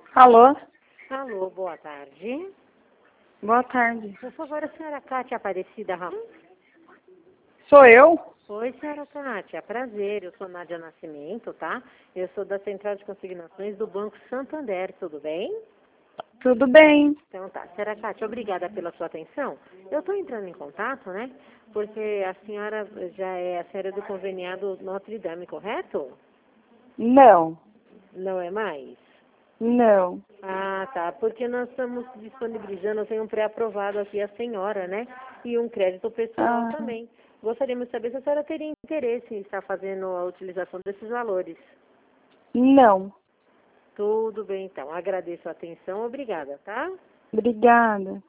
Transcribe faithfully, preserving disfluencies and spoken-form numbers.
Alô? Alô, boa tarde. Boa tarde. Por favor, a senhora Cátia Aparecida Ramon. Sou eu? Oi, senhora Cátia, prazer. Eu sou Nádia Nascimento, tá? Eu sou da Central de Consignações do Banco Santander, tudo bem? Tudo bem. Então tá, senhora Cátia, obrigada pela sua atenção. Eu estou entrando em contato, né? Porque a senhora já é a senhora do conveniado Notre Dame, correto? Não. Não é mais? Não. Ah, tá. Porque nós estamos disponibilizando, eu tenho um pré-aprovado aqui a senhora, né? E um crédito pessoal Ah, também. Gostaríamos de saber se a senhora teria interesse em estar fazendo a utilização desses valores. não. Tudo bem, então. Agradeço a atenção. Obrigada, tá? Obrigada.